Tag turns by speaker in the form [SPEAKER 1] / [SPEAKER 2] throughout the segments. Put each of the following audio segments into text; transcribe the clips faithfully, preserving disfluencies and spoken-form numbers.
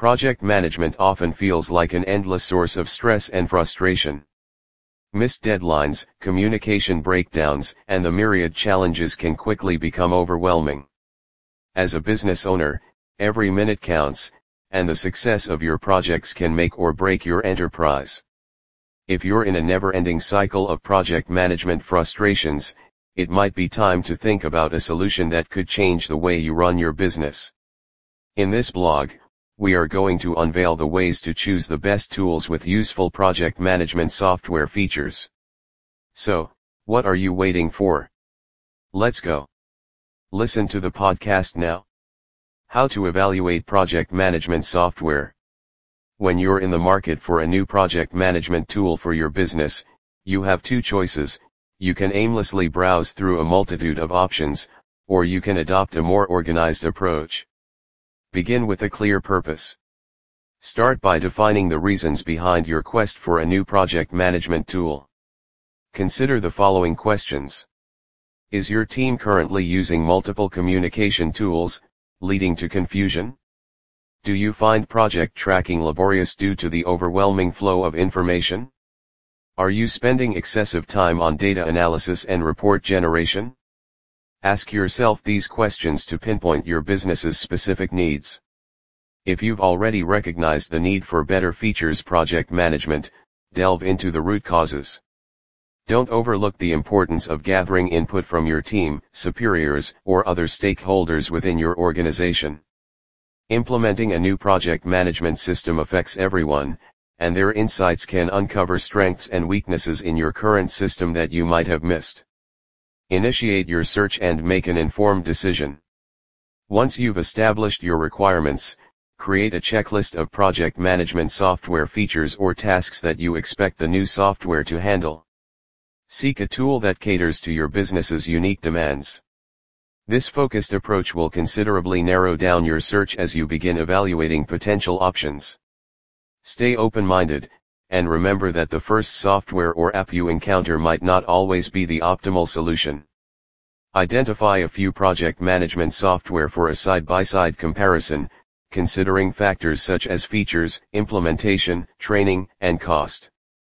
[SPEAKER 1] Project management often feels like an endless source of stress and frustration. Missed deadlines, communication breakdowns, and the myriad challenges can quickly become overwhelming. As a business owner, every minute counts, and the success of your projects can make or break your enterprise. If you're in a never-ending cycle of project management frustrations, it might be time to think about a solution that could change the way you run your business. In this blog, we are going to unveil the ways to choose the best tools with useful project management software features. So, what are you waiting for? Let's go. Listen to the podcast now. How to evaluate project management software. When you're in the market for a new project management tool for your business, you have two choices. You can aimlessly browse through a multitude of options, or you can adopt a more organized approach. Begin with a clear purpose. Start by defining the reasons behind your quest for a new project management tool. Consider the following questions. Is your team currently using multiple communication tools, leading to confusion? Do you find project tracking laborious due to the overwhelming flow of information? Are you spending excessive time on data analysis and report generation? Ask yourself these questions to pinpoint your business's specific needs. If you've already recognized the need for better features project management, delve into the root causes. Don't overlook the importance of gathering input from your team, superiors, or other stakeholders within your organization. Implementing a new project management system affects everyone, and their insights can uncover strengths and weaknesses in your current system that you might have missed. Initiate your search and make an informed decision. Once you've established your requirements, create a checklist of project management software features or tasks that you expect the new software to handle. Seek a tool that caters to your business's unique demands. This focused approach will considerably narrow down your search as you begin evaluating potential options. Stay open-minded, and remember that the first software or app you encounter might not always be the optimal solution. Identify a few project management software for a side-by-side comparison, considering factors such as features, implementation, training, and cost.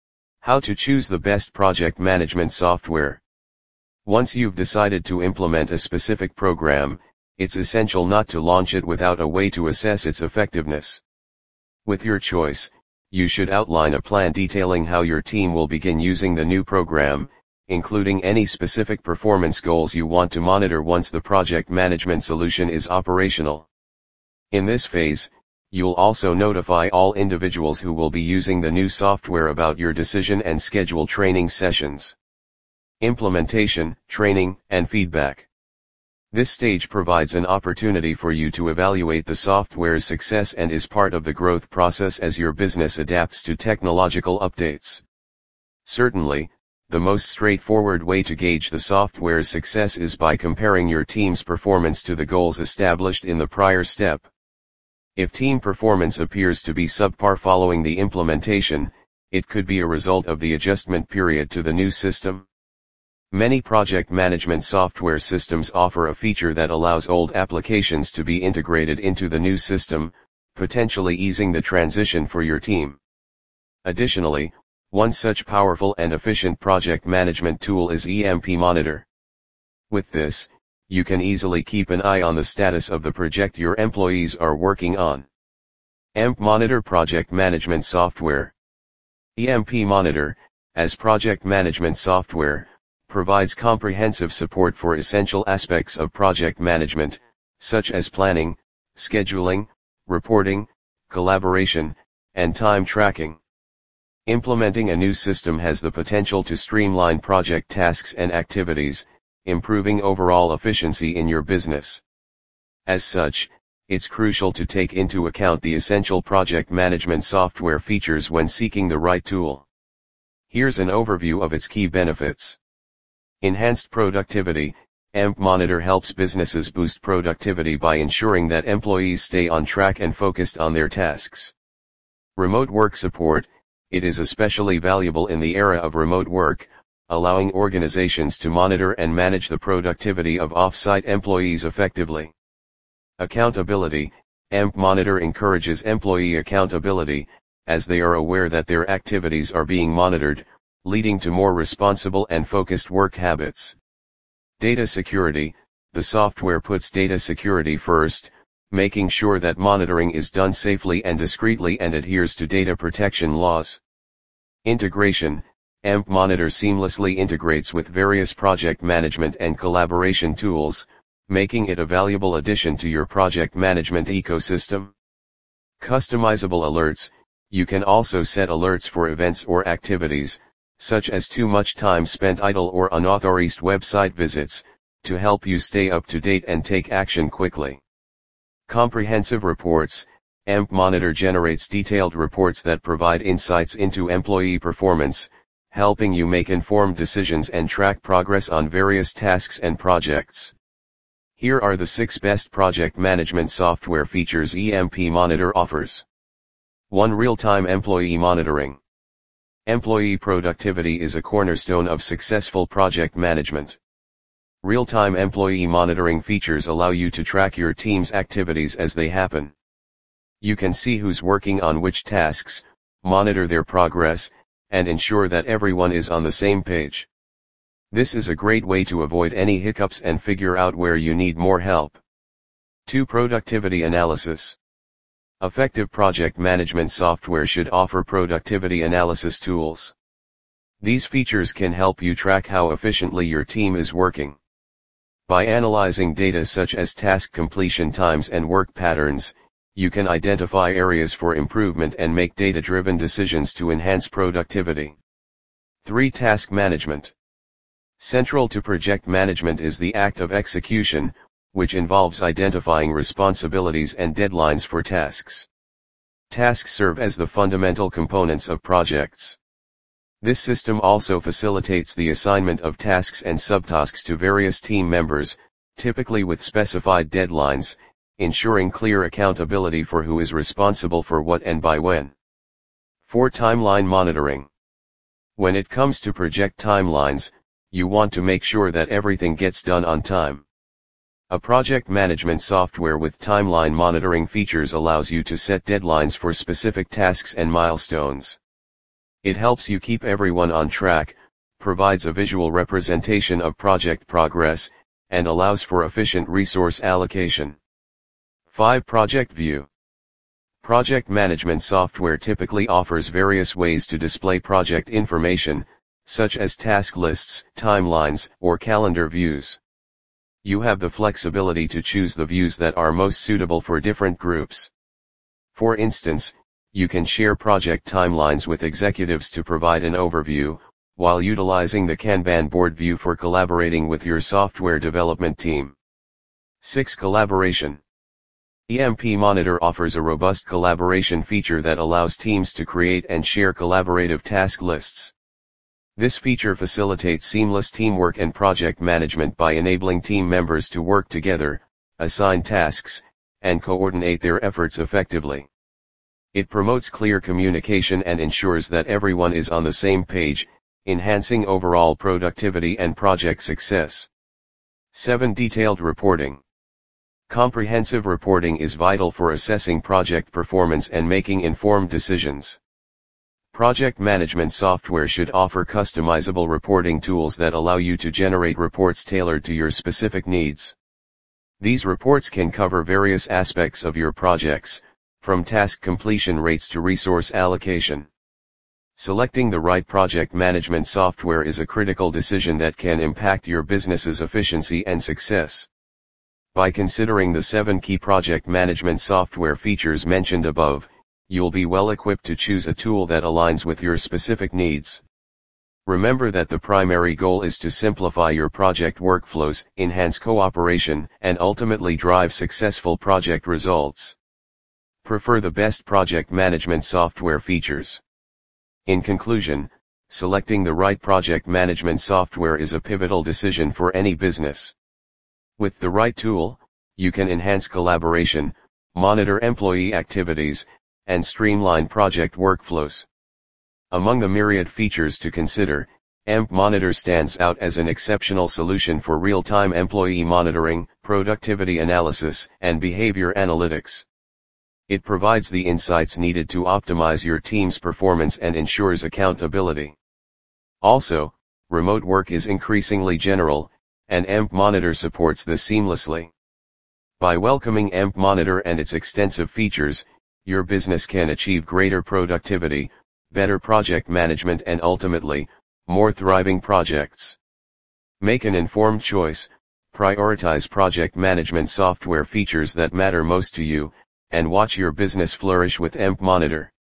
[SPEAKER 1] How to choose the best project management software. Once you've decided to implement a specific program, it's essential not to launch it without a way to assess its effectiveness. With your choice, you should outline a plan detailing how your team will begin using the new program, including any specific performance goals you want to monitor once the project management solution is operational. In this phase, you'll also notify all individuals who will be using the new software about your decision and schedule training sessions. Implementation, training, and feedback. This stage provides an opportunity for you to evaluate the software's success and is part of the growth process as your business adapts to technological updates. Certainly, the most straightforward way to gauge the software's success is by comparing your team's performance to the goals established in the prior step. If team performance appears to be subpar following the implementation, it could be a result of the adjustment period to the new system. Many project management software systems offer a feature that allows old applications to be integrated into the new system, potentially easing the transition for your team. Additionally, one such powerful and efficient project management tool is E M P Monitor. With this, you can easily keep an eye on the status of the project your employees are working on. E M P Monitor Project Management Software. E M P Monitor, as project management software, provides comprehensive support for essential aspects of project management, such as planning, scheduling, reporting, collaboration, and time tracking. Implementing a new system has the potential to streamline project tasks and activities, improving overall efficiency in your business. As such, it's crucial to take into account the essential project management software features when seeking the right tool. Here's an overview of its key benefits. Enhanced productivity. E M P Monitor helps businesses boost productivity by ensuring that employees stay on track and focused on their tasks. Remote work support. It is especially valuable in the era of remote work, allowing organizations to monitor and manage the productivity of off-site employees effectively. Accountability. AMP Monitor encourages employee accountability, as they are aware that their activities are being monitored, leading to more responsible and focused work habits. Data security: the software puts data security first, making sure that monitoring is done safely and discreetly and adheres to data protection laws. Integration: AMP Monitor seamlessly integrates with various project management and collaboration tools, making it a valuable addition to your project management ecosystem. Customizable alerts: you can also set alerts for events or activities, such as too much time spent idle or unauthorized website visits, to help you stay up to date and take action quickly. Comprehensive reports: AMP Monitor generates detailed reports that provide insights into employee performance, helping you make informed decisions and track progress on various tasks and projects. Here are the six best project management software features A M P Monitor offers. one Real-time employee monitoring. Employee productivity is a cornerstone of successful project management. Real-time employee monitoring features allow you to track your team's activities as they happen. You can see who's working on which tasks, monitor their progress, and ensure that everyone is on the same page. This is a great way to avoid any hiccups and figure out where you need more help. two Productivity analysis. Effective project management software should offer productivity analysis tools. These features can help you track how efficiently your team is working. By analyzing data such as task completion times and work patterns, you can identify areas for improvement and make data-driven decisions to enhance productivity. three Task management. Central to project management is the act of execution, which involves identifying responsibilities and deadlines for tasks. Tasks serve as the fundamental components of projects. This system also facilitates the assignment of tasks and subtasks to various team members, typically with specified deadlines, ensuring clear accountability for who is responsible for what and by when. four Timeline monitoring. When it comes to project timelines, you want to make sure that everything gets done on time. A project management software with timeline monitoring features allows you to set deadlines for specific tasks and milestones. It helps you keep everyone on track, provides a visual representation of project progress, and allows for efficient resource allocation. five Project View. Project management software typically offers various ways to display project information, such as task lists, timelines, or calendar views. You have the flexibility to choose the views that are most suitable for different groups. For instance, you can share project timelines with executives to provide an overview, while utilizing the Kanban board view for collaborating with your software development team. six Collaboration. A M P Monitor offers a robust collaboration feature that allows teams to create and share collaborative task lists. This feature facilitates seamless teamwork and project management by enabling team members to work together, assign tasks, and coordinate their efforts effectively. It promotes clear communication and ensures that everyone is on the same page, enhancing overall productivity and project success. seven Detailed reporting. Comprehensive reporting is vital for assessing project performance and making informed decisions. Project management software should offer customizable reporting tools that allow you to generate reports tailored to your specific needs. These reports can cover various aspects of your projects, from task completion rates to resource allocation. Selecting the right project management software is a critical decision that can impact your business's efficiency and success. By considering the seven key project management software features mentioned above, you'll be well equipped to choose a tool that aligns with your specific needs. Remember that the primary goal is to simplify your project workflows, enhance cooperation, and ultimately drive successful project results. Prefer the best project management software features. In conclusion, selecting the right project management software is a pivotal decision for any business. With the right tool, you can enhance collaboration, monitor employee activities, and streamline project workflows. Among the myriad features to consider, A M P Monitor stands out as an exceptional solution for real-time employee monitoring, productivity analysis, and behavior analytics. It provides the insights needed to optimize your team's performance and ensures accountability. Also, remote work is increasingly general, and A M P Monitor supports this seamlessly. By welcoming A M P Monitor and its extensive features, your business can achieve greater productivity, better project management and ultimately, more thriving projects. Make an informed choice, prioritize project management software features that matter most to you, and watch your business flourish with A M P Monitor.